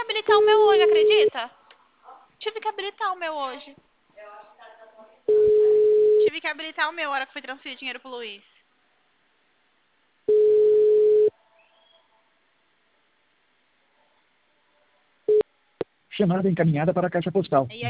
habilitar o meu hoje, acredita? Tive que habilitar o meu hoje. Tive que habilitar o meu na hora que fui transferir dinheiro pro Luiz. Chamada encaminhada para a caixa postal. E